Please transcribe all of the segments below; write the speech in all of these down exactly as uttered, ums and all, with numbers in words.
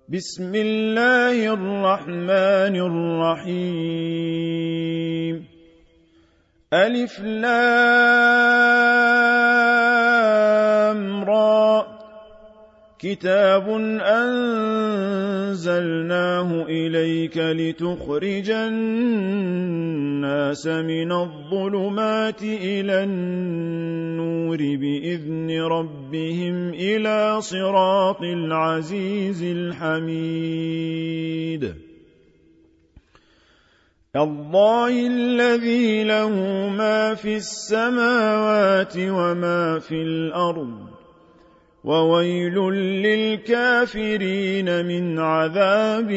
بسم الله الرحمن الرحيم ألف لام را كتاب أنزلناه إليك لتخرج الناس من الظلمات إلى النور بإذن ربهم إلى صراط العزيز الحميد الله الذي له ما في السماوات وما في الأرض وويل للكافرين من عذاب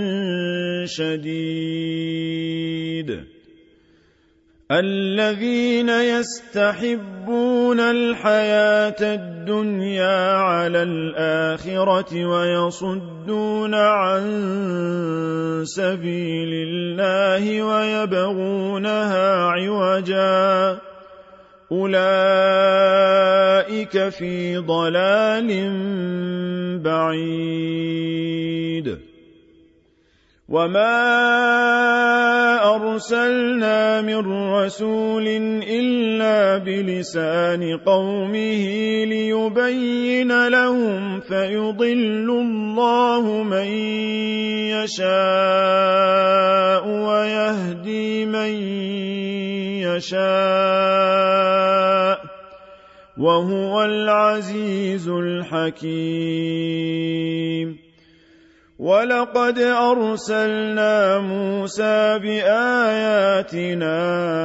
شديد الذين يستحبون الحياة الدنيا على الآخرة ويصدون عن سبيل الله ويبغونها عوجا أولئك في ضلال بعيد وما أرسلنا من رسول إلا بلسان قومه ليبين لهم فيضل الله من يشاء ويهدي من يشاء وهو العزيز الحكيم ولقد أرسلنا موسى بآياتنا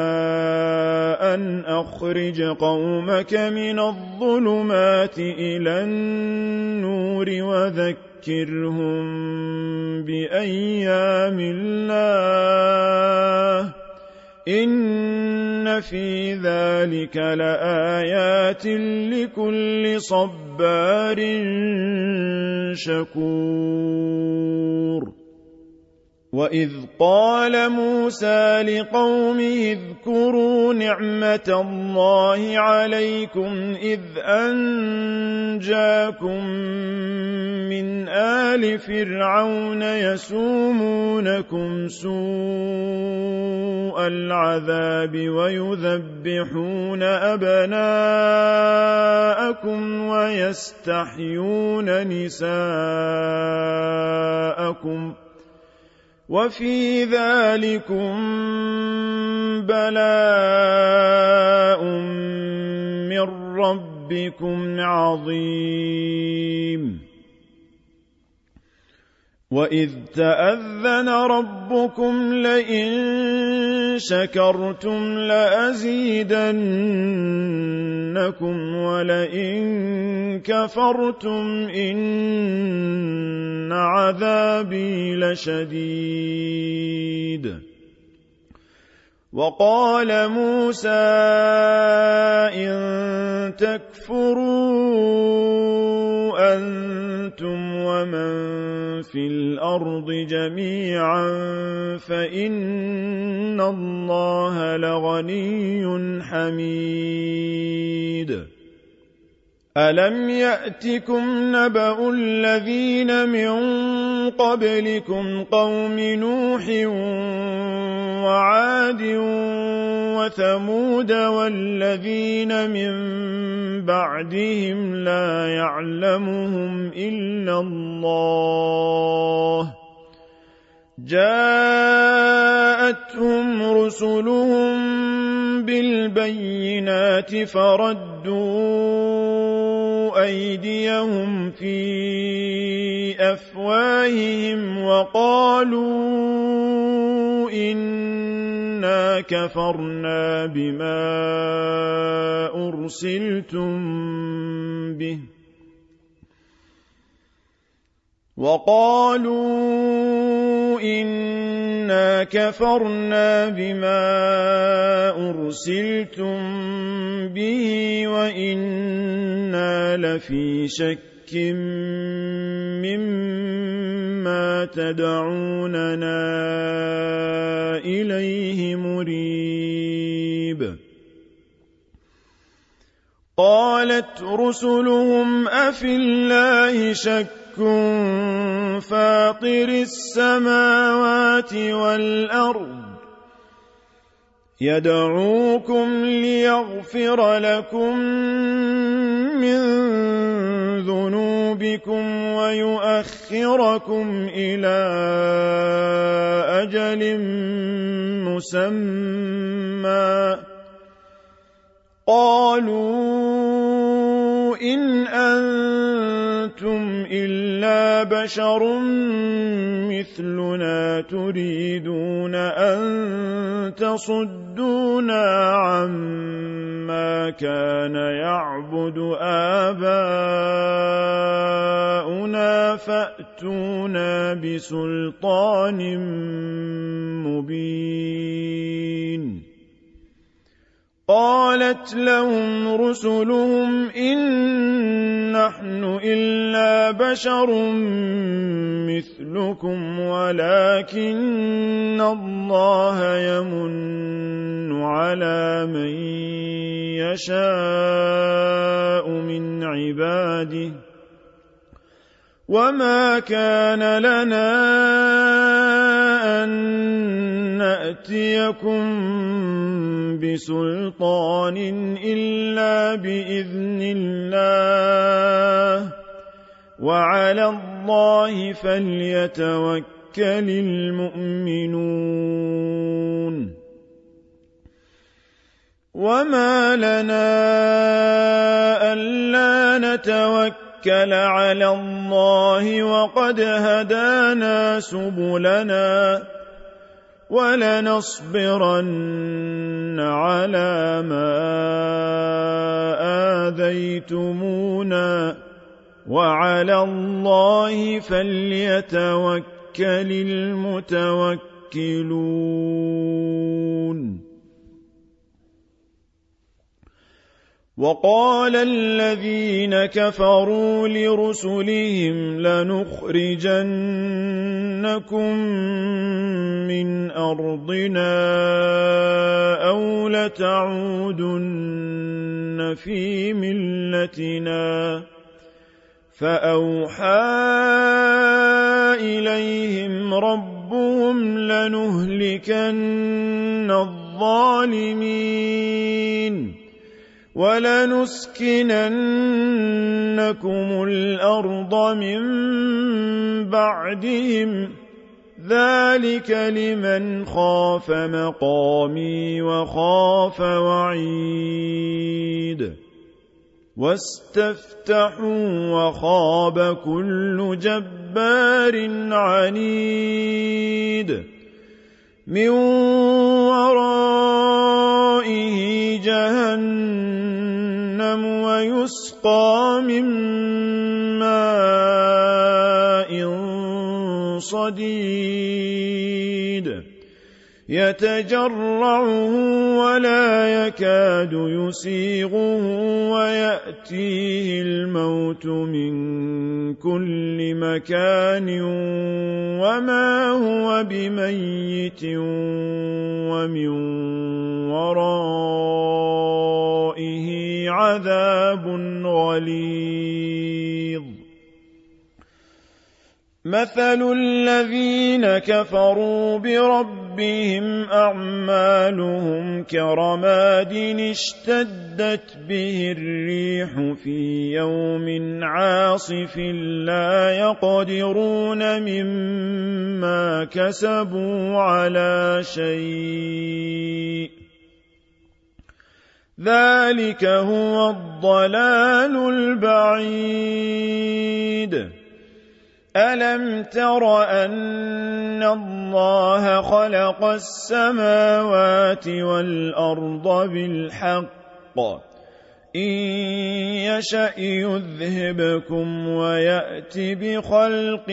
أن أخرج قومك من الظلمات إلى النور وذكرهم بأيام الله إن في ذلك لآيات لكل صبار شكور وإذ قال موسى لقومه اذكروا نعمة الله عليكم إذ أنجاكم من آل فرعون يسومونكم سوء العذاب ويذبحون أبناءكم ويستحيون نساءكم وفي ذلكم بلاء من ربكم عظيم وإذ تأذن ربكم لئن شكرتم لأزيدنكم ولئن كفرتم إن عذابي لشديد وقال موسى إن تكفروا أنتم ومن في الأرض جميعا فإن الله لغني حميد ألم يأتكم نبأ الذين من قبلكم قوم نوح وعاد وثمود والذين من بعدهم لا يعلمهم إلا الله جاءتهم رسلهم بالبينات فردوا أيديهم في أفواههم وقالوا إنا كفرنا بما أرسلتم به وقالوا إنا كفرنا بما أرسلتم به وإنا لفي شك مما تدعوننا إليه مريب قالت رسلهم أفي الله شك ربكم فاطر السماوات والأرض يدعوكم ليغفر لكم من ذنوبكم ويؤخركم إلى أجل مسمى قالوا إن أنتم إلا بشر مثلنا تريدون أن تصدونا عما كان يعبد آباؤنا فأتونا بسلطان مبين قالت لهم رسلهم إن نحن إلا بشر مثلكم ولكن الله يمن على من يشاء من عباده وما كان لنا أن نأتيكم بسلطان إلا بإذن الله وعلى الله فليتوكل المؤمنون وما لنا ألا نتوكل على الله وقد هدانا سبلنا ولنصبرن على ما آذيتمونا وعلى الله فليتوكل المتوكلون وقال الذين كفروا لرسلهم لنخرجنكم من أرضنا أو لتعودن في ملتنا فأوحى إليهم ربهم لنهلكن الظالمين ولنسكننكم الأرض من بعدهم ذلك لمن خاف مقامي وخاف وعيد واستفتحوا وخاب كل جبار عنيد من ورائه جهنم ويسقى من ماء صديد يتجرعه ولا يكاد يسيغه ويأتيه الموت من كل مكان وما هو بميت ومن ورائه عذاب غليظ مثل الذين كفروا بربهم أعمالهم كرماد اشتدت به الريح في يوم عاصف لا يقدرون مما كسبوا على شيء ذلك هو الضلال البعيد ألم تر أن الله خلق السماوات والأرض بالحق إن يشأ يذهبكم ويأت بخلق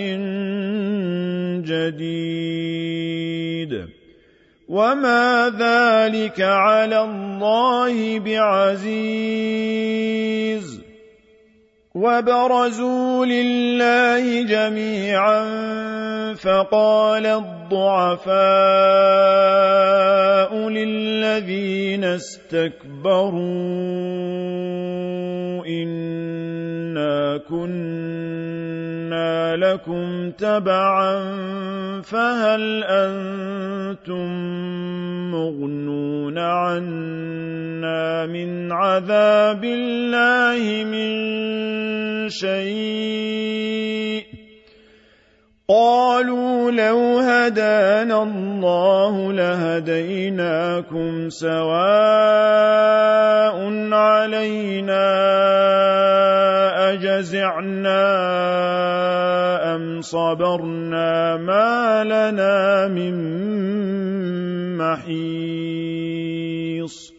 جديد وما ذلك على الله بعزيز وبرزوا لله جميعا فقال الضعفاء للذين استكبروا إنا كنا لكم تبعا فهل أنتم مغنون عنا من عذاب الله من شيء قالوا لو هدانا الله لهديناكم سواء علينا أجزعنا أم صبرنا ما لنا من محيص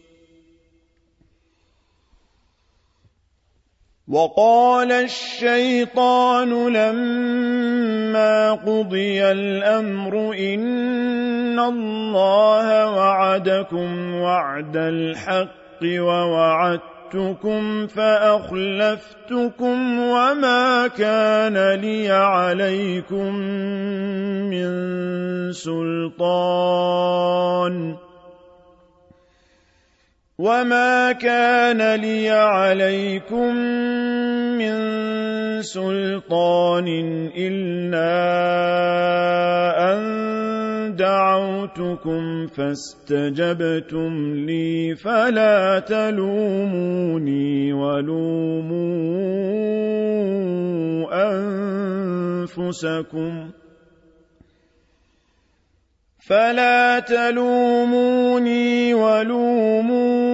وقال الشيطان لما قضي الأمر إن الله وعدكم وعد الحق ووعدتكم فأخلفتكم وما كان لي عليكم من سلطان وما كان لي عليكم من سلطان إلا أن دعوتكم فاستجبتم لي فلا تلوموني ولوموا أنفسكم فلا تلوموني ولوموا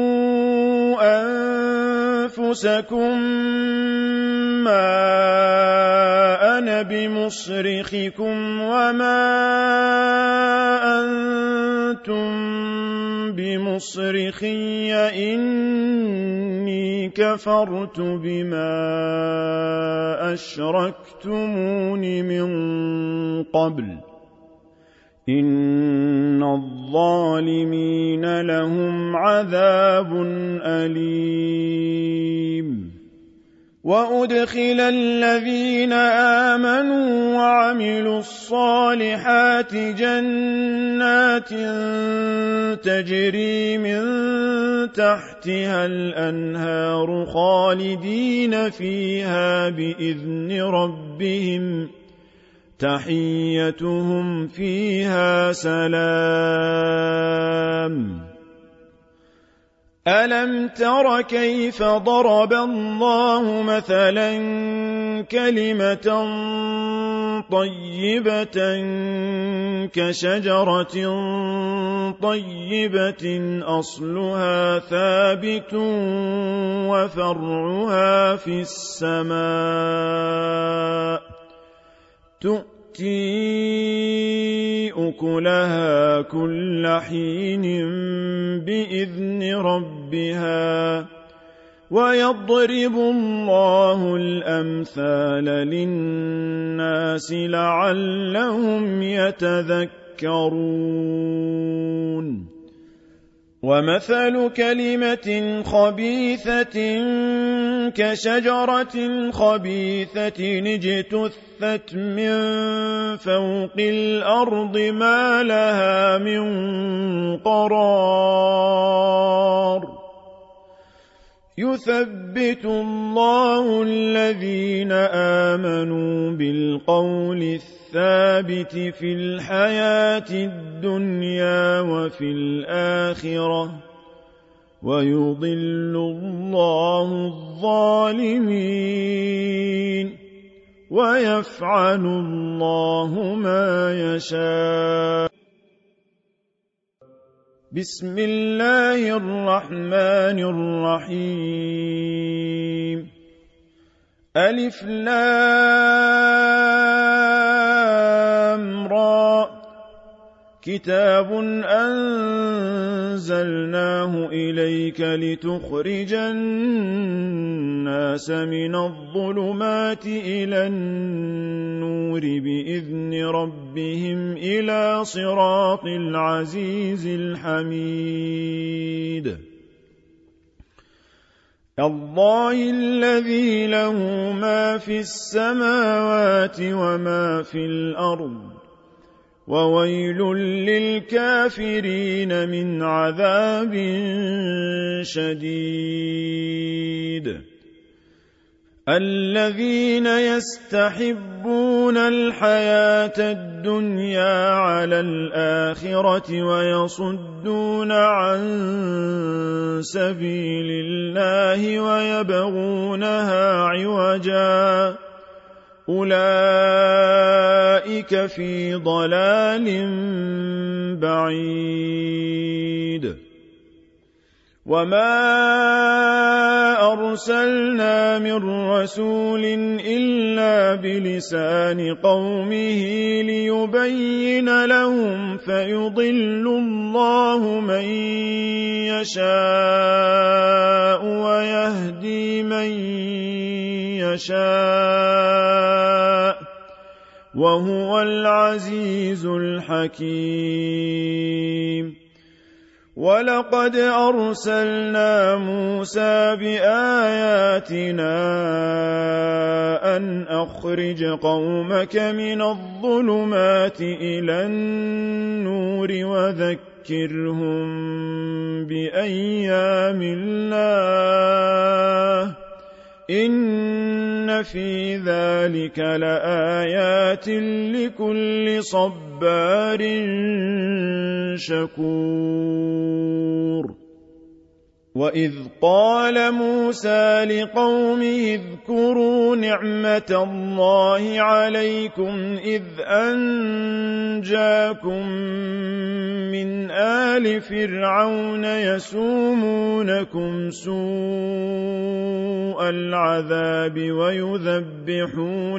أنفسكم ما أنا بمصرخكم وما أنتم بمصرخي إني كفرت بما أشركتمون من قبل إن الظالمين لهم عذاب أليم وأدخل الذين آمنوا وعملوا الصالحات جنات تجري من تحتها الأنهار خالدين فيها بإذن ربهم تحيتهم فيها سلام ألم تر كيف ضرب الله مثلا كلمة طيبة كشجرة طيبة أصلها ثابت وفرعها في السماء تؤتي أكلها كل حين بإذن ربها ويضرب الله الأمثال للناس لعلهم يتذكرون ومثل كلمة خبيثة كشجرة خبيثة اجتثت من فوق الأرض ما لها من قرار يثبت الله الذين آمنوا بالقول الثابت في الحياة الدنيا وفي الآخرة ويضل الله الظالمين ويفعل الله ما يشاء. بسم الله الرحمن الرحيم. ألف لام را كتاب أنزلناه إليك لتخرج الناس من الظلمات إلى النور بإذن ربهم إلى صراط العزيز الحميد. الله الذي له ما في السماوات وما في الأرض وويل للكافرين من عذاب شديد. الذين يستحبون الحياة الدنيا على الآخرة ويصدون عن سبيل الله ويبغونها عوجا أولئك في ضلال بعيد وما أرسلنا من رسول إلا بلسان قومه ليبين لهم فيضل الله من يشاء ويهدي من يشاء وهو العزيز الحكيم ولقد أرسلنا موسى بآياتنا أن أخرج قومك من الظلمات إلى النور وذكرهم بأيام الله إن في ذلك لآيات لكل صبار شكور وإذ قال موسى لقومه اذكروا نعمة الله عليكم إذ أنجاكم من آل فرعون يسومونكم سوء العذاب ويذبحون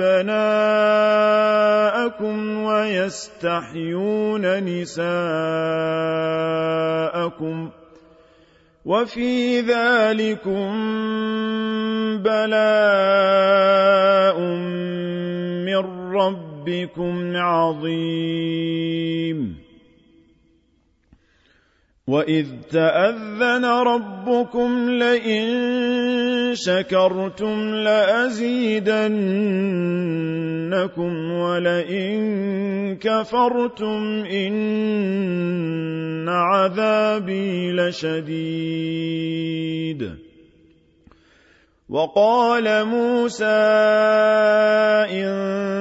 أبناءكم ويستحيون نساءكم وفي ذلكم بلاء من ربكم عظيم وإذ تأذن ربكم لئن شكرتم لأزيدنكم ولئن كفرتم إن عذابي لشديد وقال موسى إن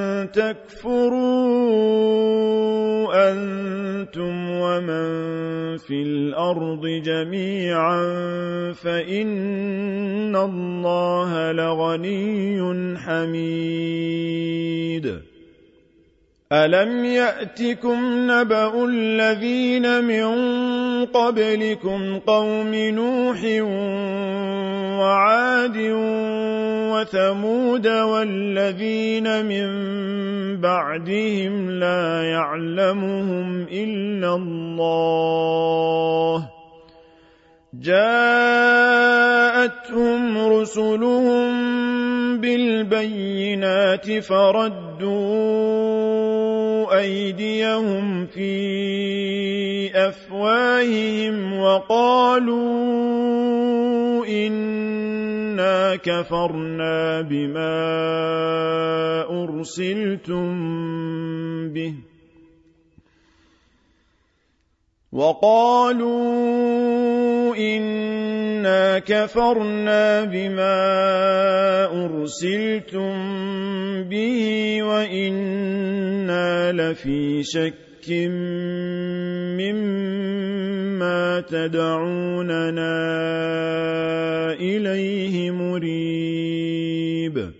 تكفروا أنتم ومن في الأرض جميعا فإن الله لغني حميد ألم يأتكم نبأ الذين من قبلكم قوم نوح وعاد وثمود والذين من بعدهم لا يعلمهم إلا الله جاءتهم رسلهم بالبينات فردوا أيديهم في أفواههم وقالوا إنا كفرنا بما أرسلتم به وقالوا إنا كفرنا بما أرسلتم به وإنا لفي شك مما تدعوننا إليه مريب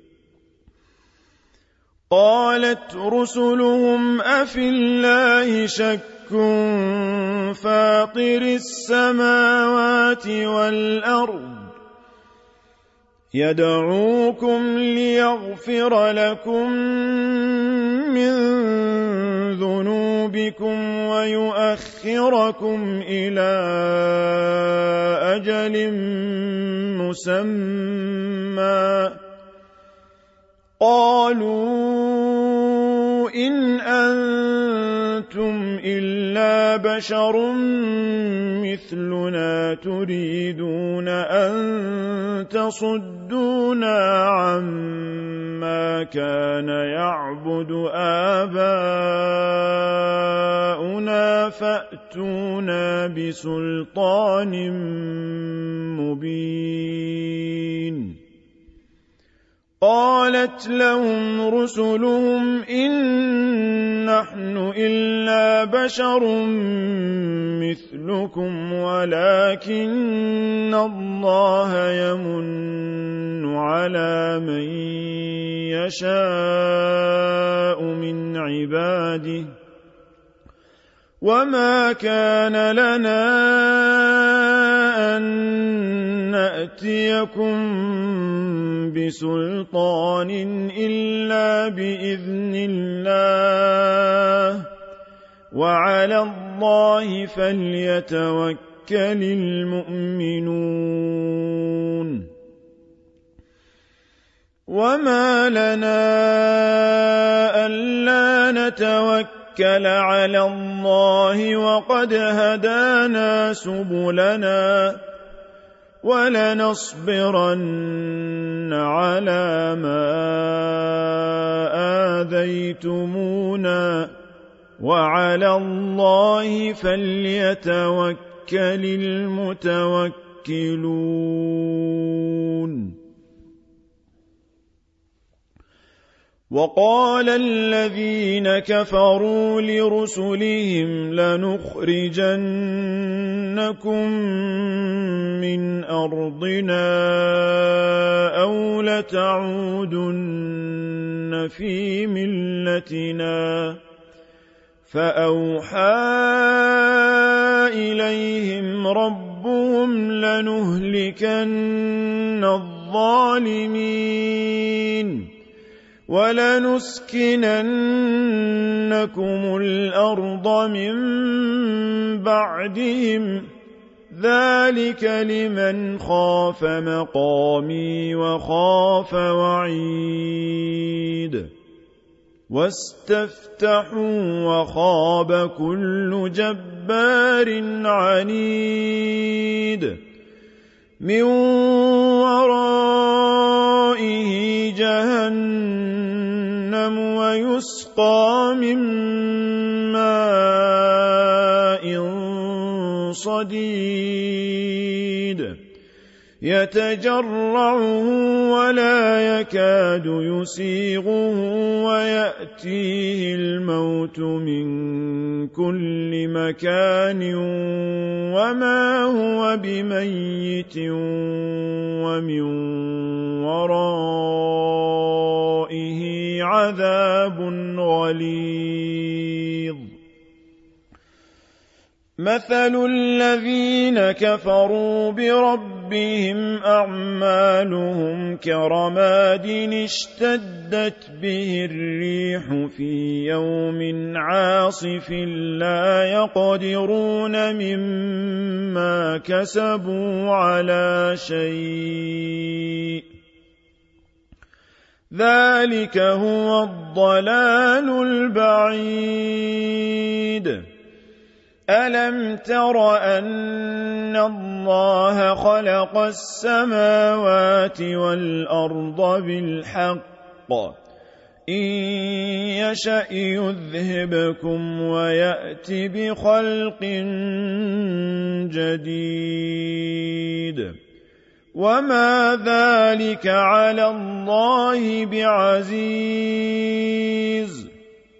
قالت رسلهم أفي الله شك فاطر السماوات والأرض يدعوكم ليغفر لكم من ذنوبكم ويؤخركم إلى أجل مسمى قالوا إن أنتم إلا بشر مثلنا تريدون أن تصدونا عما كان يعبد آباؤنا فأتونا بسلطان مبين قالت لهم رسلهم إن نحن إلا بشر مثلكم ولكن الله يمن على من يشاء من عباده وما كان لنا أن نأتيكم بسلطان إلا بإذن الله وعلى الله فليتوكل المؤمنون وما لنا ألا نتوكل على الله وقد هدانا سبلنا ولنصبرن على ما آذيتمونا وعلى الله فليتوكل المتوكلون وقال الذين كفروا لرسلهم لنخرجنكم من أرضنا أو لتعودن في ملتنا فأوحى إليهم ربهم لنهلكن الظالمين ولنسكننكم الأرض من بعدهم ذلك لمن خاف مقامي وخاف وعيد واستفتحوا وخاب كل جبار عنيد من ورائه جهنم ويسقى من ماء صديد يتجرعه ولا يكاد يسيغه ويأتيه الموت من كل مكان وما هو بميت ومن ورائه عذاب غليظ مثل الذين كفروا بربهم أعمالهم كرماد اشتدت به الريح في يوم عاصف لا يقدرون مما كسبوا على شيء ذلك هو الضلال البعيد ألم تر أن الله خلق السماوات والأرض بالحق إن يشأ يذهبكم ويأت بخلق جديد وما ذلك على الله بعزيز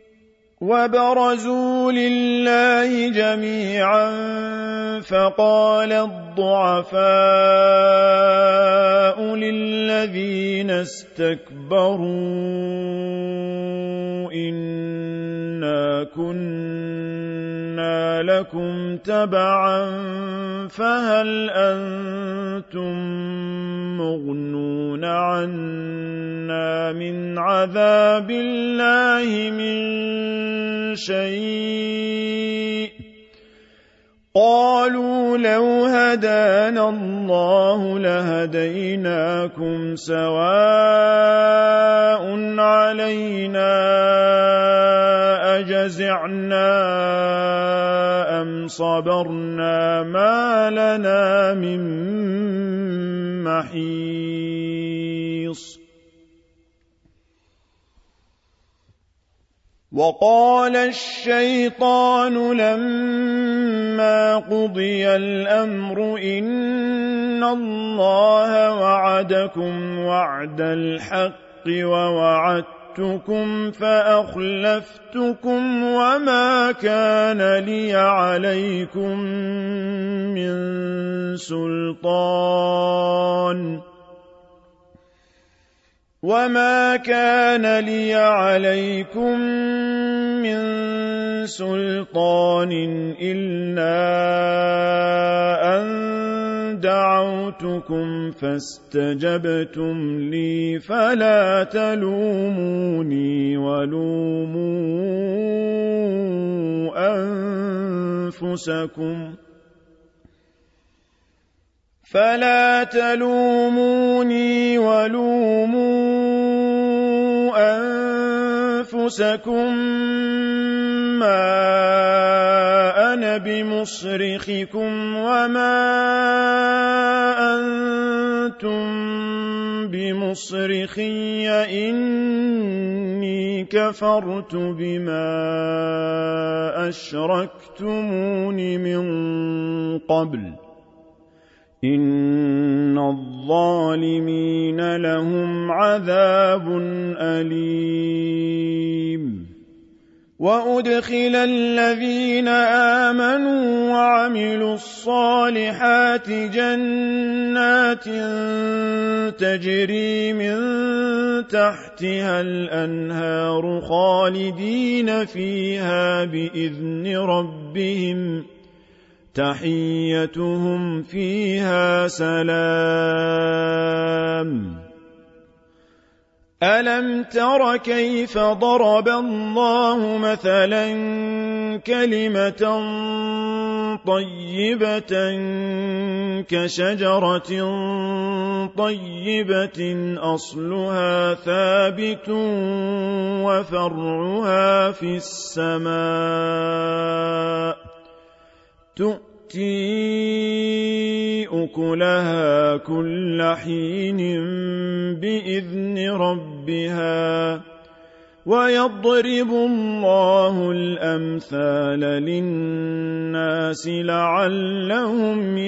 وبرزوا لله جميعا فقال الضعفاء للذين استكبروا إنا كنا لكم تبعا فهل أنتم مغنون عنا من عذاب الله من شيء قالوا لو هدانا الله لهديناكم سواء علينا أجزعنا أم صبرنا ما لنا من محيص وقال الشيطان لما قضي الأمر إن الله وعدكم وعد الحق ووعدتكم فأخلفتكم وما كان لي عليكم من سلطان وما كان لي عليكم من سلطان إلا أن دعوتكم فاستجبتم لي فلا تلوموني ولوموا أنفسكم فلا تلوموني ولوموا أنفسكم ما أنا بمصرخكم وما أنتم بمصرخي إني كفرت بما أشركتمون من قبل إن الظالمين لهم عذاب أليم وأدخل الذين آمنوا وعملوا الصالحات جنات تجري من تحتها الأنهار خالدين فيها بإذن ربهم تحيتهم فيها سلام ألم تر كيف ضرب الله مثلا كلمة طيبة كشجرة طيبة أصلها ثابت وفرعها في السماء تؤتي أكلها كل حين بإذن ربها ويضرب الله الأمثال للناس لعلهم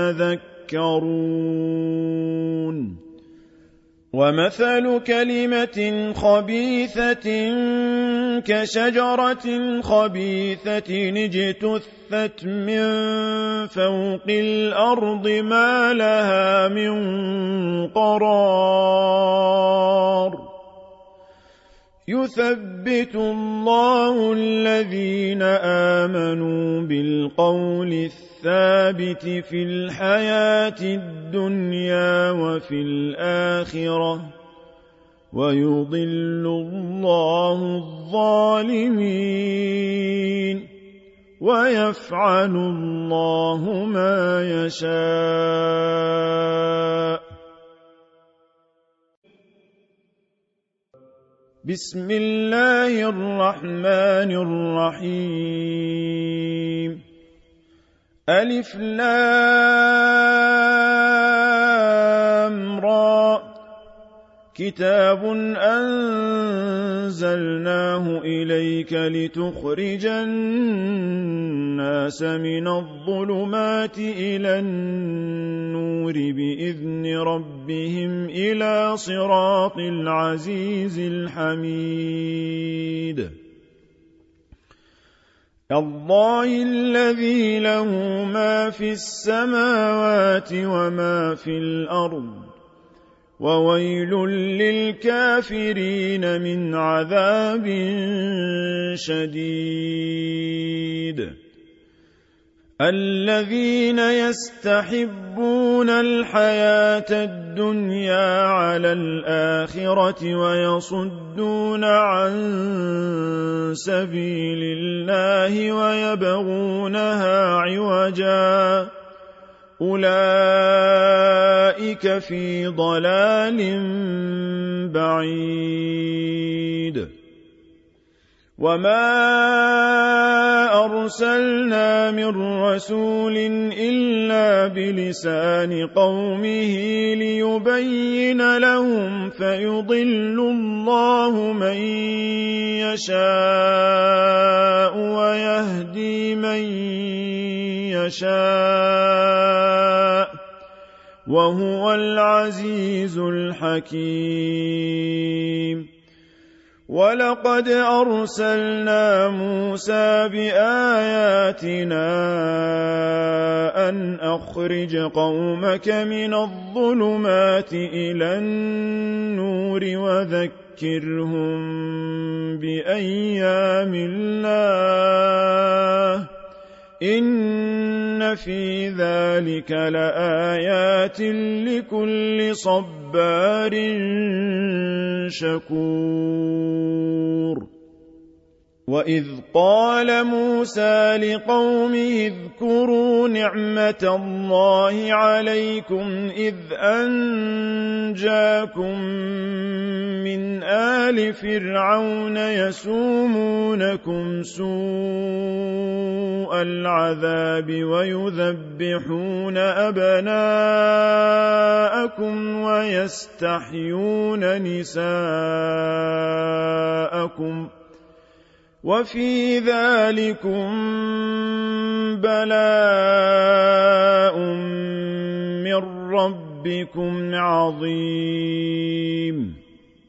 يتذكرون ومثل كلمة خبيثة كشجرة خبيثة اجتثت من فوق الأرض ما لها من قرار يثبت الله الذين آمنوا بالقول الثابت في الحياة الدنيا وفي الآخرة ويضل الله الظالمين ويفعل الله ما يشاء. بسم الله الرحمن الرحيم ألف لام را كتاب أنزلناه إليك لتخرج الناس من الظلمات إلى النور بإذن ربهم إلى صراط العزيز الحميد الله الذي له ما في السماوات وما في الأرض وويل للكافرين من عذاب شديد الذين يستحبون الحياة الدنيا على الآخرة ويصدون عن سبيل الله ويبغونها عوجا أولئك في ضلال بعيد وما أرسلنا من رسول إلا بلسان قومه ليبين لهم فيضل الله من يشاء ويهدي من يشاء وهو العزيز الحكيم ولقد أرسلنا موسى بآياتنا أن أخرج قومك من الظلمات إلى النور وذكرهم بأيام الله إن في ذلك لآيات لكل صبار شكور وإذ قال موسى لقومه اذكروا نعمة الله عليكم إذ أنجاكم من آل فرعون يسومونكم سوء العذاب ويذبحون أبناءكم ويستحيون نساءكم وفي ذلكم بلاء من ربكم عظيم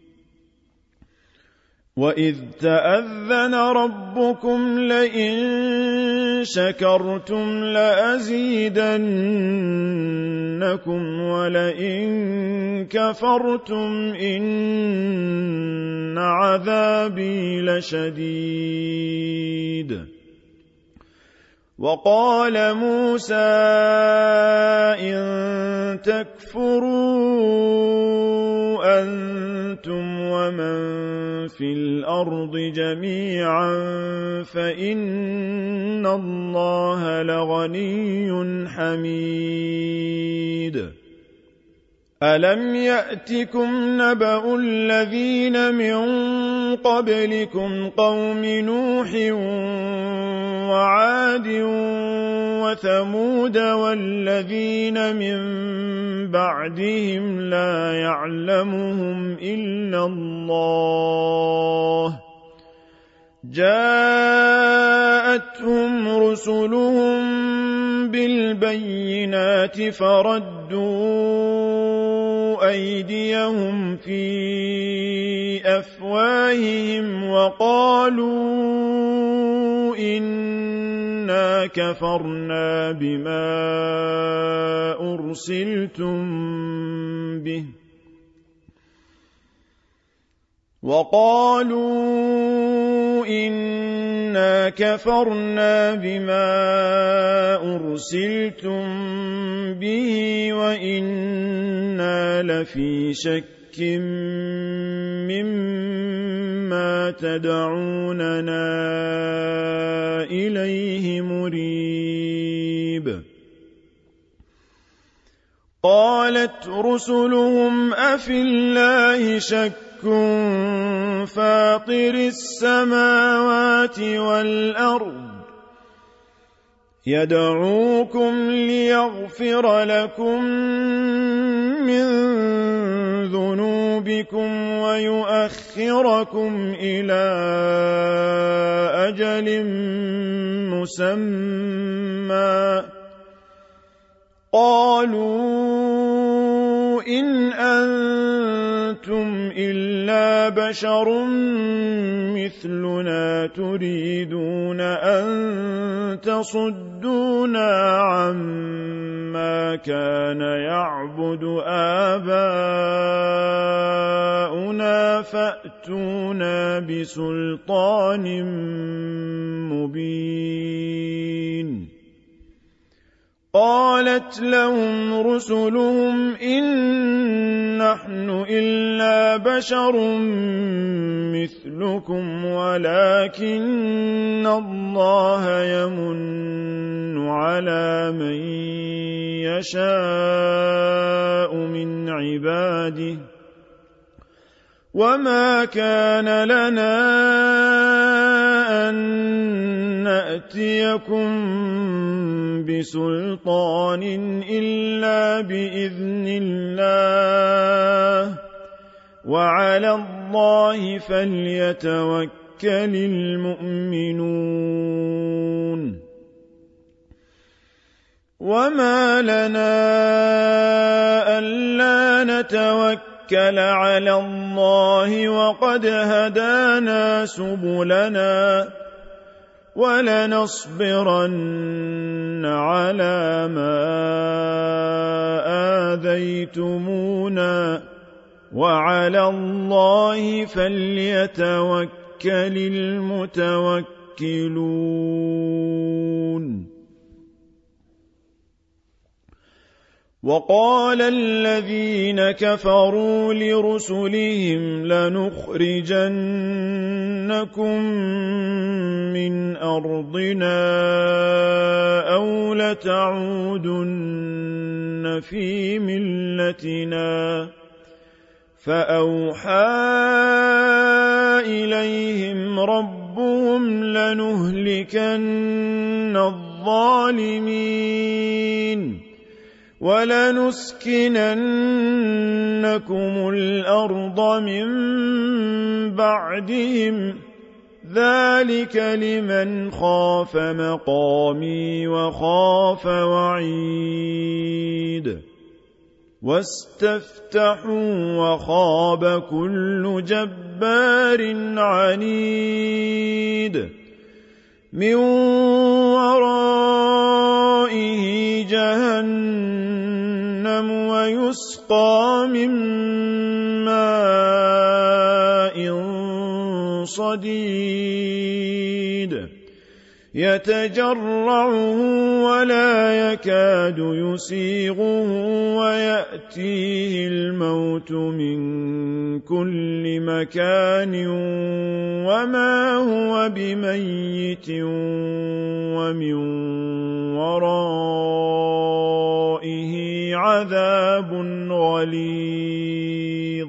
وإذ تأذن ربكم لئن شكرتم لأزيدنكم ولئن كفرتم إن عذابي لشديد وقال موسى إن تكفروا أنتم ومن في الأرض جميعا فإن الله لغني حميد ألم يأتكم نبأ الذين من قبلكم قوم نوح وعاد وثمود والذين من بعدهم لا يعلمهم إلا الله جاءتهم رسلهم بالبينات فردوا أيديهم في أفواههم وقالوا إنا كفرنا بما أرسلتم به وقالوا إنا كفرنا بما أرسلتم به وإنا لفي شك مما تدعوننا إليه مريب قالت رسلهم أفي الله شك فاطر السماوات والأرض يدعوكم ليغفر لكم من ذنوبكم ويؤخركم إلى أجل مسمى قالوا إن أنتم إلا بشر مثلنا تريدون أن تصدونا عما كان يعبد آباؤنا فأتونا بسلطان مبين قالت لهم رسلهم إن نحن إلا بشر مثلكم ولكن الله يمن على من يشاء من عباده وما كان لنا أن نأتيكم بسلطان إلا بإذن الله وعلى الله فليتوكل المؤمنون وما لنا ألا نتوكل على الله وقد هدانا سبلنا ولنصبرن على ما آذيتمونا وعلى الله فليتوكل المتوكلون. وقال الذين كفروا لرسلهم لنخرجنكم من أرضنا أو لتعودن في ملتنا فأوحى إليهم ربهم لنهلكن الظالمين ولنسكننكم الأرض من بعدهم ذلك لمن خاف مقامي وخاف وعيد. واستفتحوا وخاب كل جبار عنيد من ورائه جهنم ويسقى من ماء صديد يتجرعه ولا يكاد يسيغه ويأتيه الموت من كل مكان وما هو بميت ومن ورائه عذاب غليظ.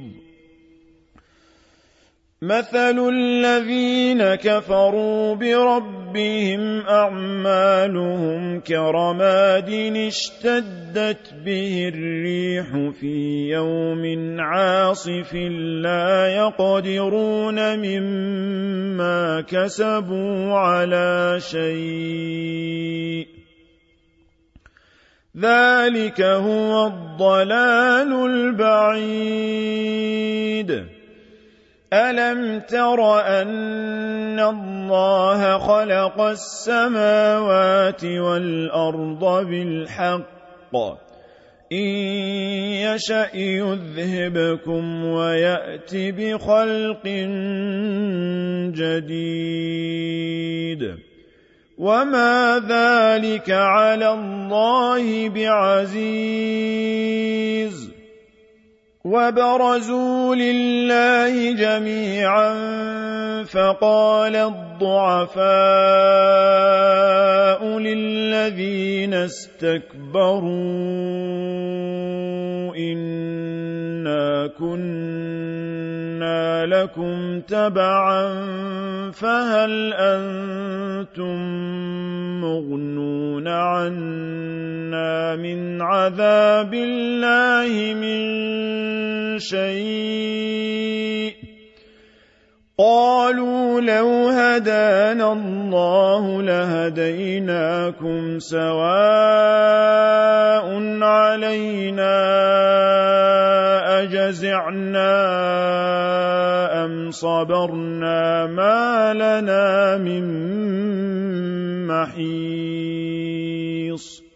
مثل الذين كفروا بربهم أعمالهم كرماد اشتدت به الريح في يوم عاصف لا يقدرون مما كسبوا على شيء ذلك هو الضلال البعيد. ألم تر أن الله خلق السماوات والأرض بالحق إن يشأ يذهبكم ويأت بخلق جديد وما ذلك على الله بعزيز. وبرزوا لله جميعا فقال الضعفاء للذين استكبروا إنا كنا لكم تبعا فهل أنتم مغنون عنا من عذاب الله من شيء قالوا لو هدانا الله لهديناكم سواء علينا أجزعنا أم صبرنا ما لنا من محيص.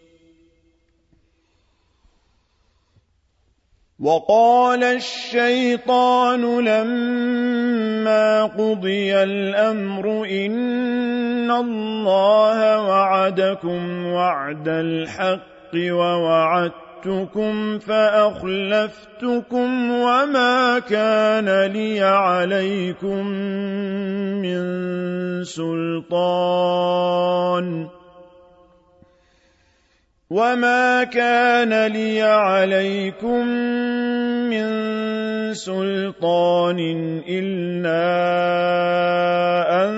وقال الشيطان لما قضي الأمر إن الله وعدكم وعد الحق ووعدتكم فأخلفتكم وما كان لي عليكم من سلطان وما كان لي عليكم من سلطان إلا أن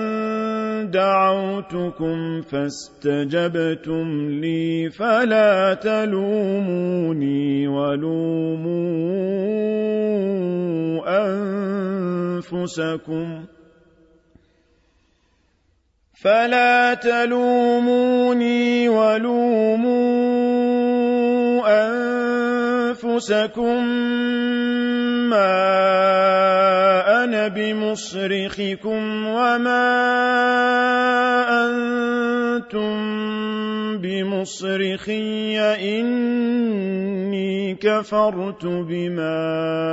دعوتكم فاستجبتم لي فلا تلوموني ولوموا أنفسكم فلا تلوموني ولوموا أنفسكم ما أنا بمصرخكم وما أنتم بمصرخي إني كفرت بما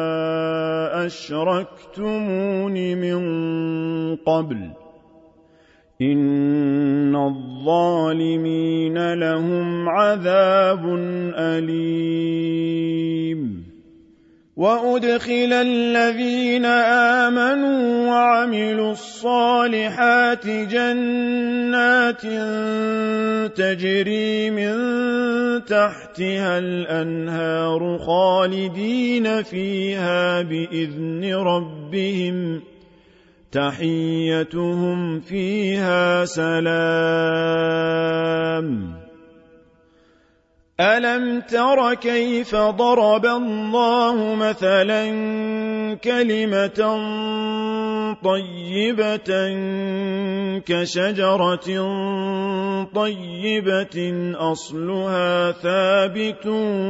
أشركتمون من قبل إن الظالمين لهم عذاب أليم وأدخل الذين آمنوا وعملوا الصالحات جنات تجري من تحتها الأنهار خالدين فيها بإذن ربهم تحيتهم فيها سلام ألم تر كيف ضرب الله مثلا كلمة طيبة كشجرة طيبة أصلها ثابت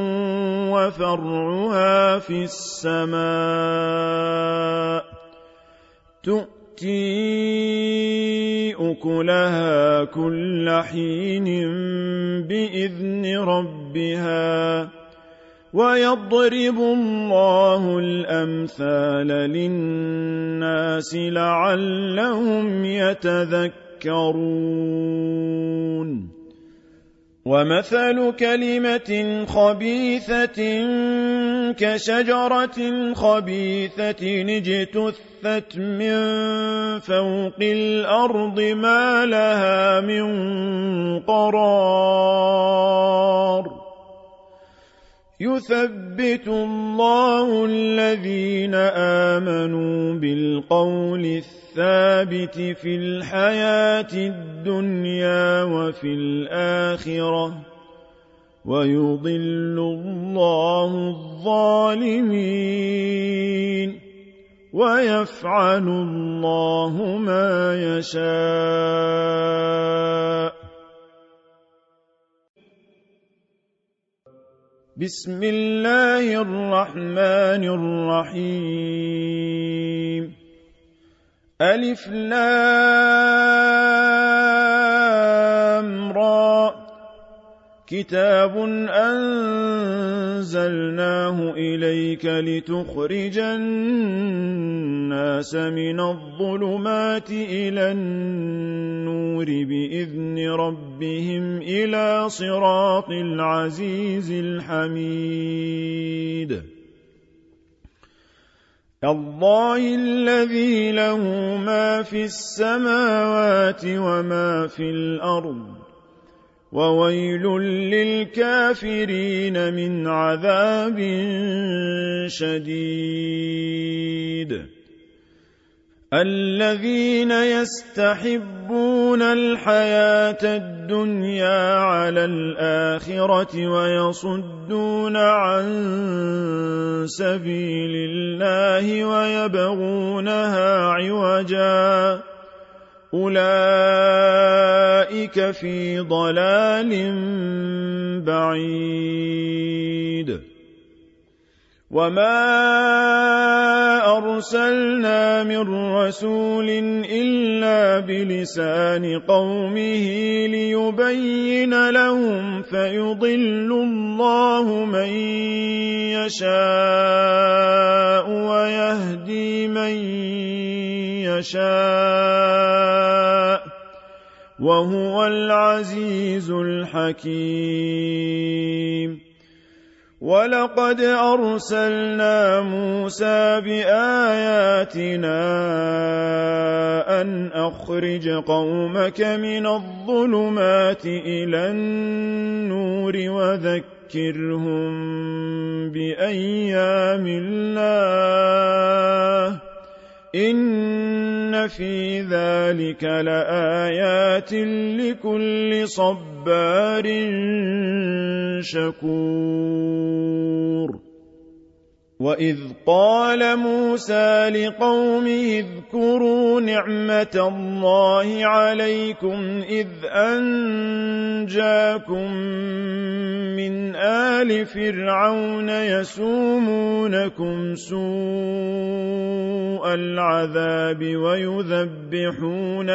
وفرعها في السماء تؤتي أكلها كل حين بإذن ربها ويضرب الله الأمثال للناس لعلهم يتذكرون ومثل كلمة خبيثة كشجرة خبيثة اجتثت من فوق الأرض ما لها من قرار يثبت الله الذين آمنوا بالقول الثابت في الحياة الدنيا وفي الآخرة ويضل الله الظالمين ويفعل الله ما يشاء بسم الله الرحمن الرحيم ألف لام را كتاب أنزلناه إليك لتخرج الناس من الظلمات إلى النور بإذن ربهم إلى صراط العزيز الحميد الله الذي له ما في السماوات وما في الأرض وويل للكافرين من عذاب شديد الذين يستحبون الحياة الدنيا على الآخرة ويصدون عن سبيل الله ويبغونها عوجا أولئك في ضلال بعيد وما أرسلنا من رسول إلا بلسان قومه ليبين لهم فيضل الله من يشاء ويهدي من يشاء وهو العزيز الحكيم ولقد أرسلنا موسى بآياتنا أن أخرج قومك من الظلمات إلى النور وذكرهم بأيام الله إن في ذلك لآيات لكل صبار شكور وإذ قال موسى لقومه اذكروا نعمة الله عليكم إذ أنجاكم من آل فرعون يسومونكم سوء العذاب ويذبحون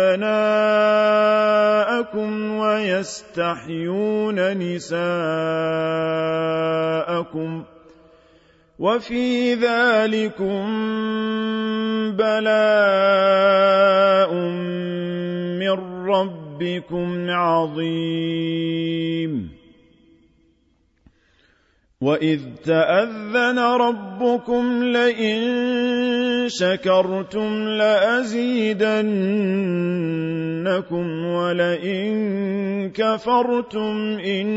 أبناءكم ويستحيون نساءكم وفي ذلكم بلاء من ربكم عظيم وإذ تأذن ربكم لئن شكرتم لأزيدنكم ولئن كفرتم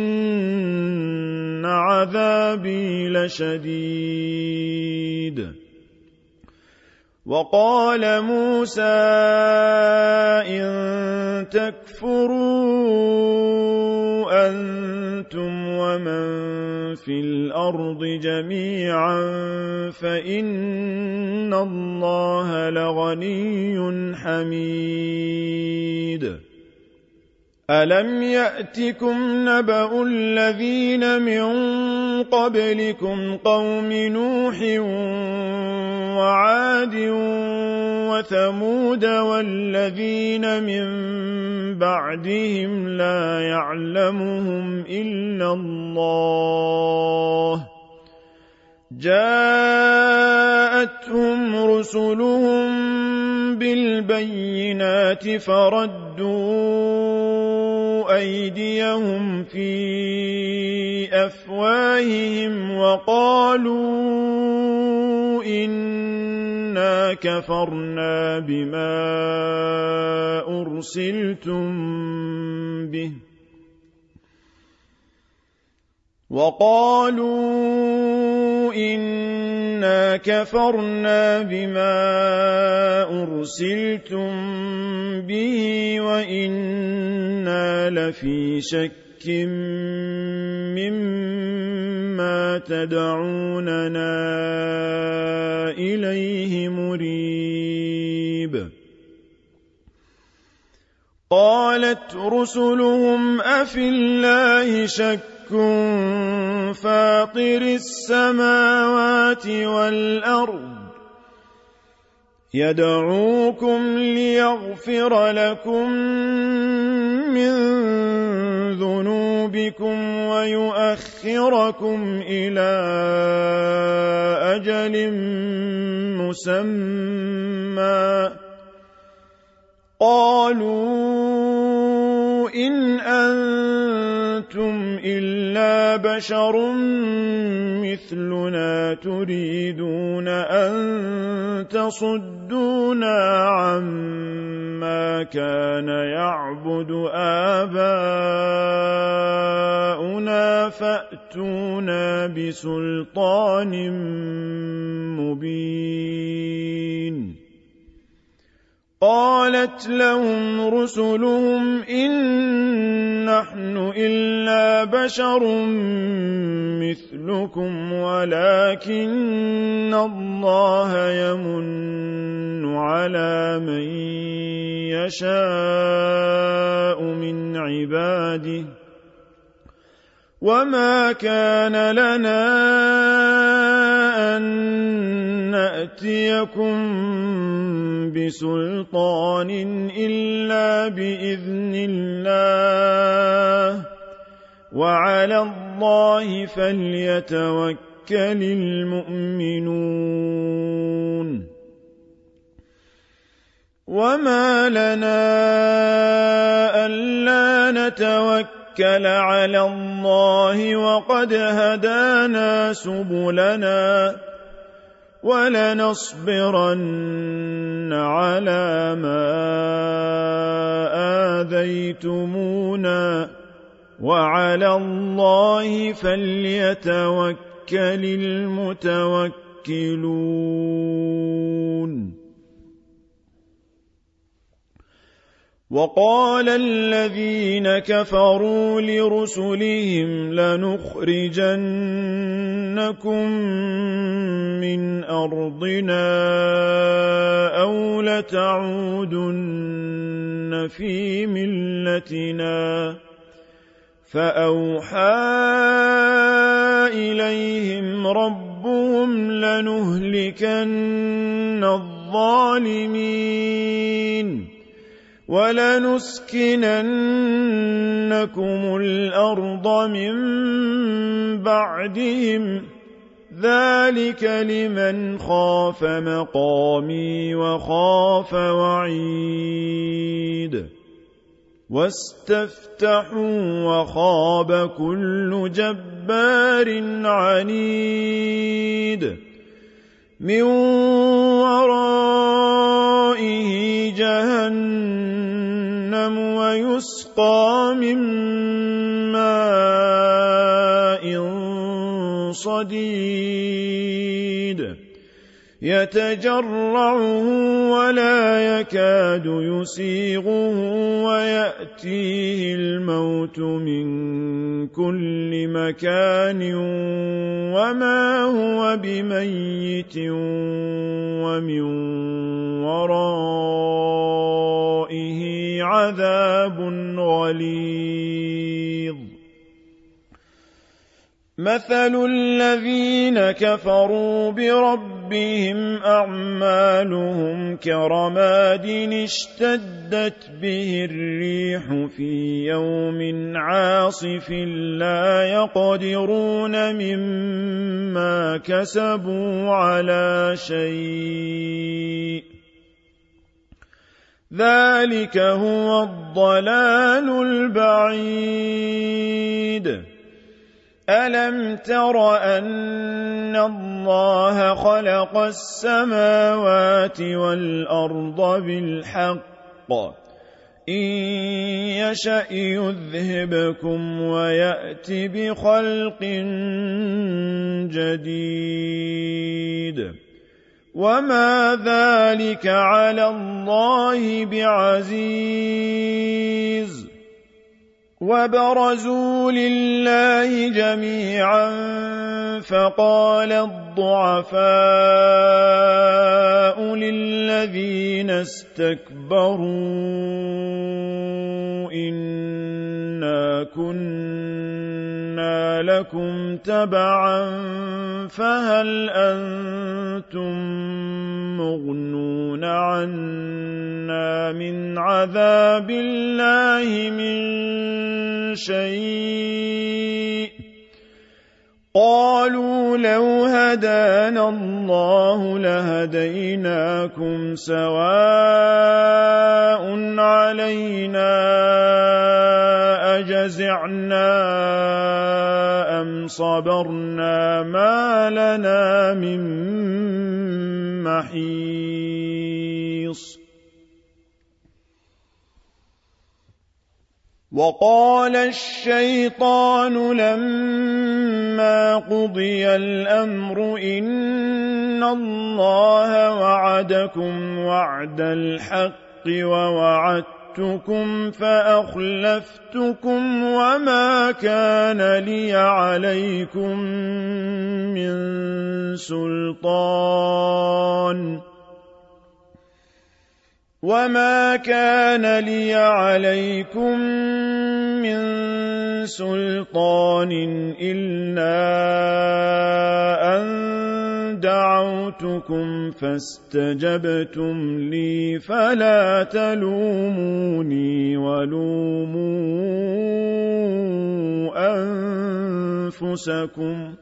إن عذابي لشديد وقال موسى إن تكفروا أنتم ومن في الأرض جميعا فإن الله لغني حميد ألم يأتكم نبأ الذين من قبلكم قوم نوح وعاد وثمود والذين من بعدهم لا يعلمهم إلا الله جاءتهم رسلهم بالبينات فردوا أيديهم في أفواههم وقالوا إنا كفرنا بما أرسلتم به وقالوا إنا كفرنا بما أرسلتم به وإنا لفي شك مما تدعوننا إليه مريب قالت رسلهم أفي الله شك فاطر السماوات والأرض يدعوكم ليغفر لكم من ذنوبكم ويؤخركم إلى أجل مسمى قالوا إن أنتم إلا بشر مثلنا تريدون أن تصدونا عما كان يعبد آباؤنا فأتونا بسلطان مبين قالت لهم رسلهم إن نحن إلا بشر مثلكم ولكن الله يمن على من يشاء من عباده وما كان لنا أن نأتيكم بسلطان إلا بإذن الله وعلى الله فليتوكل المؤمنون وما لنا ألا نتوكل على الله وقد هدانا سبلنا ولنصبرن على ما آذيتمونا وعلى الله فليتوكل المتوكلون وقال الذين كفروا لرسلهم لنخرجنكم من أرضنا أو لتعودن في ملتنا فأوحى إليهم ربهم لنهلكن الظالمين ولنسكننكم الأرض من بعدهم ذلك لمن خاف مقامي وخاف وعيد واستفتحوا وخاب كل جبار عنيد من ورائه جهنم ويسقى من ماء صديد يتجرعه ولا يكاد يسيغه ويأتيه الموت من كل مكان وما هو بميت ومن ورائه عذاب غليظ مثل الذين كفروا بربهم أعمالهم كرماد اشتدت به الريح في يوم عاصف لا يقدرون مما كسبوا على شيء ذلك هو الضلال البعيد ألم تر أن الله خلق السماوات والأرض بالحق إن يشأ يذهبكم ويأت بخلق جديد وما ذلك على الله بعزيز وبرزوا لله جميعا فقال الضعفاء للذين استكبروا إنا كنا لكم تبعا فهل أنتم مغنون عنا من عذاب الله من شيء قالوا لو هدانا الله لهديناكم سواء علينا أجزعنا أم صبرنا ما لنا من محيص وقال الشيطان لما قضي الأمر إن الله وعدكم وعد الحق ووعدتكم فأخلفتكم وما كان لي عليكم من سلطان وما كان لي عليكم من سلطان إلا أن دعوتكم فاستجبتم لي فلا تلوموني ولوموا أنفسكم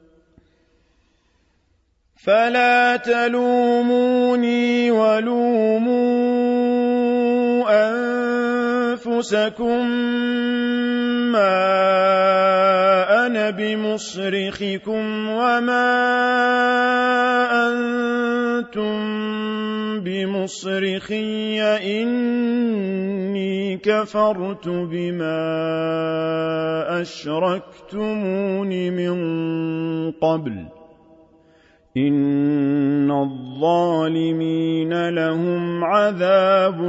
فلا تلوموني ولوموا أنفسكم ما أنا بمصرخكم وما أنتم بمصرخي إني كفرت بما أشركتمون من قبل إن الظالمين لهم عذاب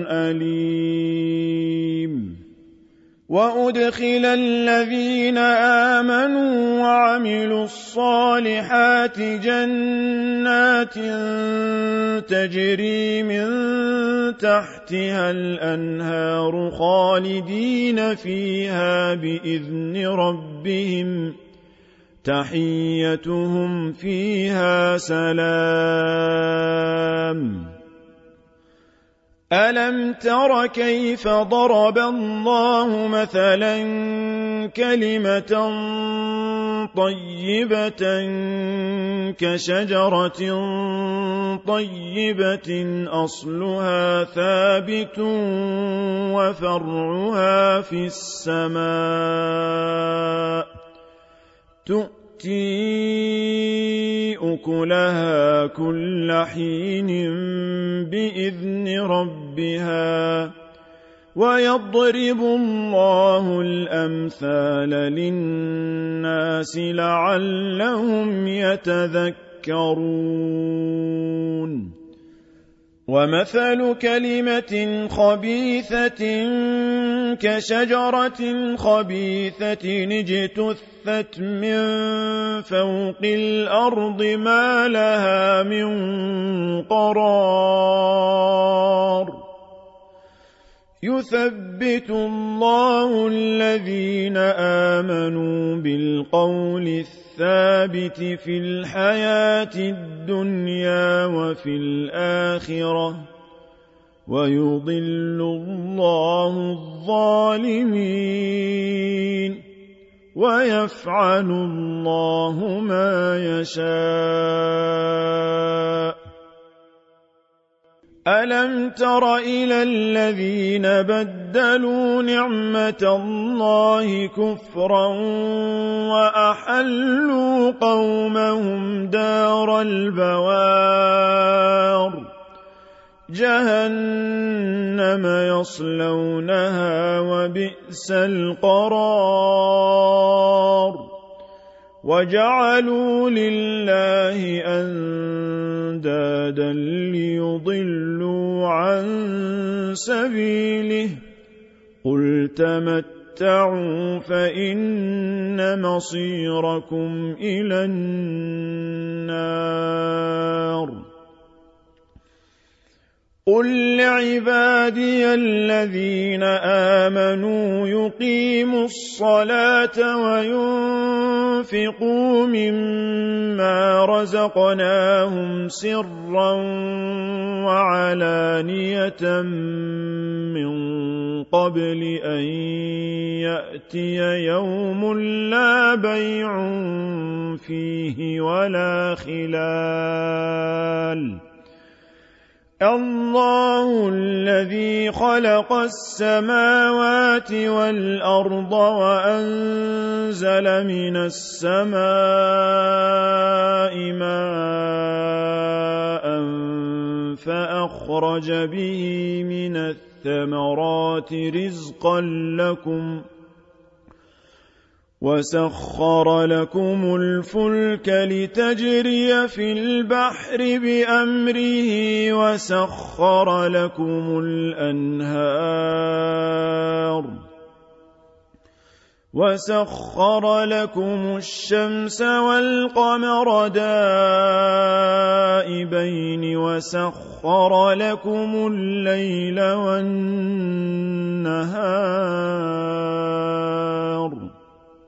أليم وأدخل الذين آمنوا وعملوا الصالحات جنات تجري من تحتها الأنهار خالدين فيها بإذن ربهم تحيتهم فيها سلام ألم تر كيف ضرب الله مثلا كلمة طيبة كشجرة طيبة أصلها ثابت وفرعها في السماء تؤتي أكلها كل حين بإذن ربها ويضرب الله الأمثال للناس لعلهم يتذكرون ومثل كلمة خبيثة كشجرة خبيثة اجتثت من فوق الأرض ما لها من قرار يثبت الله الذين آمنوا بالقول الثابت في الحياة الدنيا وفي الآخرة ويضل الله الظالمين ويفعل الله ما يشاء ألم تر إلى الذين بدلوا نعمة الله كفرا وأحلوا قومهم دار البوار جهنم يصلونها وبئس القرار وجعلوا لله أندادا ليضلوا عن سبيله قل تمتعوا فإن مصيركم إلى النار قل لعبادي الذين آمنوا يقيموا الصلاة وينفقوا مما رزقناهم سرا وعلانية من قبل أن يأتي يوم لا بيع فيه ولا خلال الله الذي خلق السماوات والأرض وأنزل من السماء ماء فأخرج به من الثمرات رزقا لكم وسخر لكم الفلك لتجري في البحر بأمره وسخر لكم الأنهار وسخر لكم الشمس والقمر دائبين وسخر لكم الليل والنهار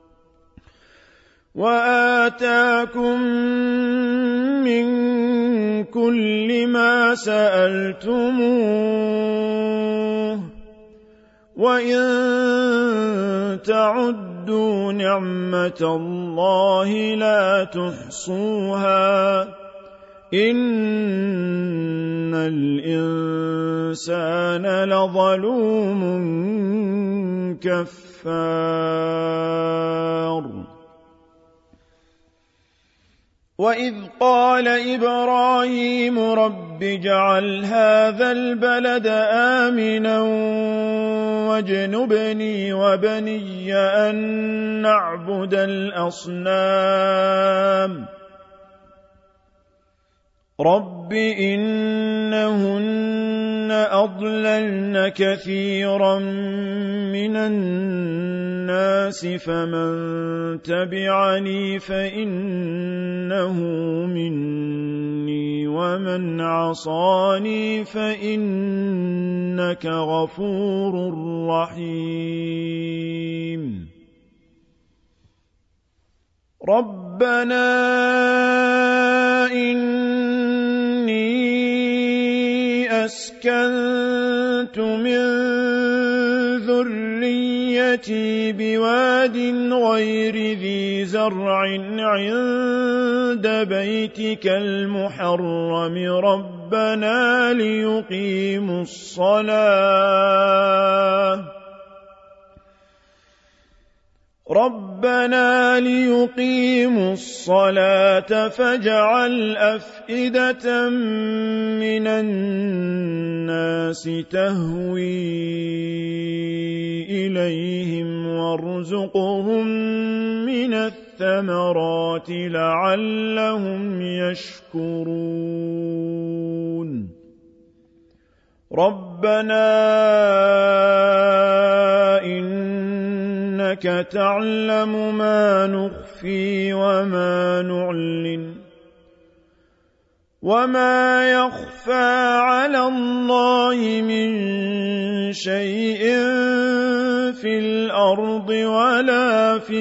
وآتاكم من كل ما سألتموه وإن تعدوا نعمة الله لا تحصوها إن الإنسان لظلوم كفار وإذ قال إبراهيم رب اجعل هذا البلد آمنا واجنبني وبني أن نعبد الأصنام رب إنهن أضللن كثيرا من الناس فمن تبعني فإنه مني ومن عصاني فإنك غفور رحيم ربنا إني أسكنت من ذريتي بواد غير ذي زرع عند بيتك المحرم ربنا ليقيموا الصلاة ربنا ليقيموا الصلاة فاجعل أفئدة من الناس تهوي إليهم وارزقهم من الثمرات لعلهم يشكرون ربنا إنك تعلم ما نخفي وما نعلن وما يخفى على الله من شيء في الأرض ولا في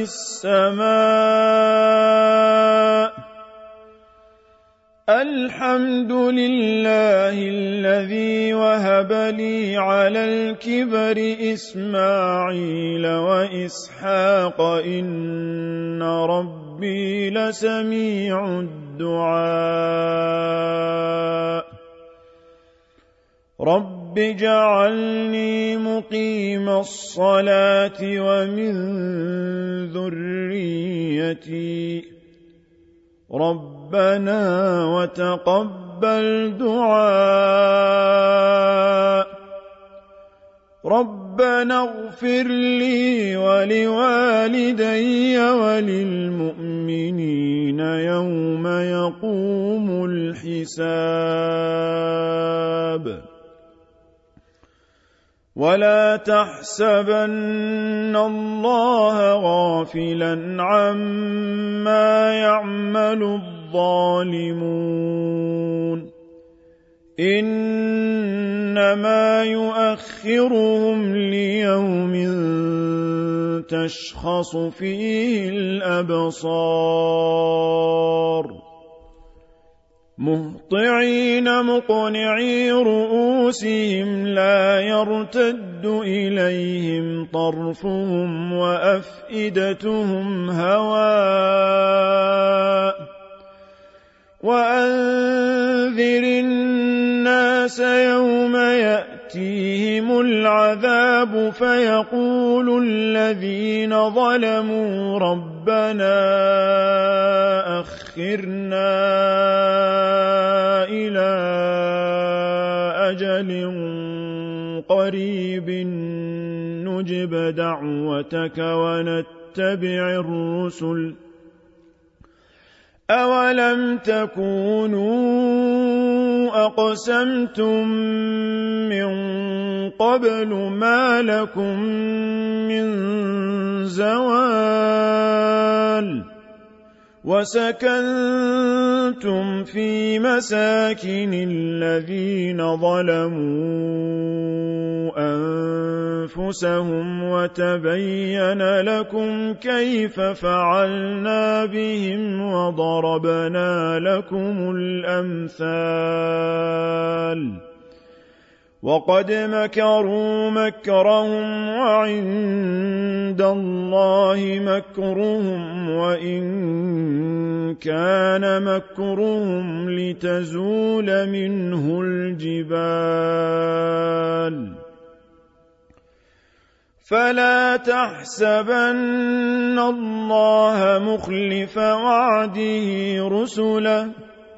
السماء الحمد لله الذي وهب لي على الكبر إسماعيل وإسحاق إن ربي لسميع الدعاء رب اجعلني مقيم الصلاة ومن ذريتي ربنا وتقبل دعاء ربنا اغفر لي ولوالدي وللمؤمنين يوم يقوم الحساب ولا تحسبن الله غافلا عما يعمل الظالمون إنما يؤخرهم ليوم تشخص فيه الأبصار مهطعين مقنعي رؤوسهم لا يرتد إليهم طرفهم وأفئدتهم هواء وأنذر الناس يوم يأتيهم العذاب فيقول الذين ظلموا ربنا أخرنا إلى أجل قريب نجب دعوتك ونتبع الرسل أولم تكونوا أقسمتم من قبل ما لكم من زوال وسكنتم في مساكن الذين ظلموا أنفسهم وتبين لكم كيف فعلنا بهم وضربنا لكم الأمثال وقد مكروا مكرهم وعند الله مكرهم وإن كان مكرهم لتزول منه الجبال فلا تحسبن الله مخلف وعده رسله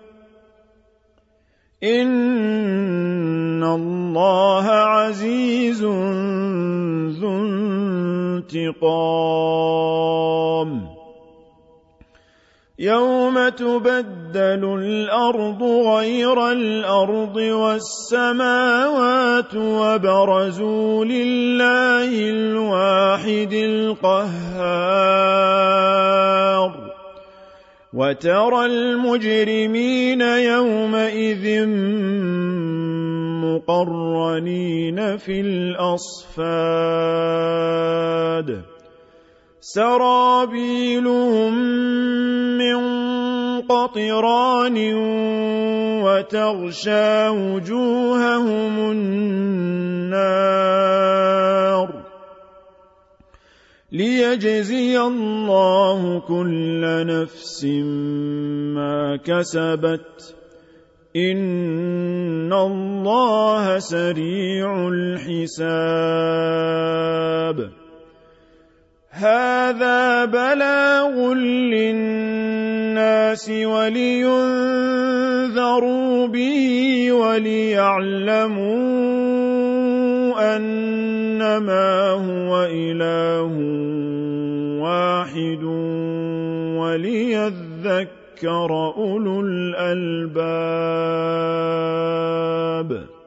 إن الله عزيز ذو انتقام يوم تبدل وتبدل الأرض غير الأرض والسماوات وبرزوا لله الواحد القهار وترى المجرمين يومئذ مقرنين في الأصفاد سرابيلهم من قطران وتغشى وجوههم النار ليجزي الله كل نفس ما كسبت إن الله سريع الحساب هذا بلاغ للناس ولينذروا به وليعلموا أنما هو إله واحد وليذكر أولو الألباب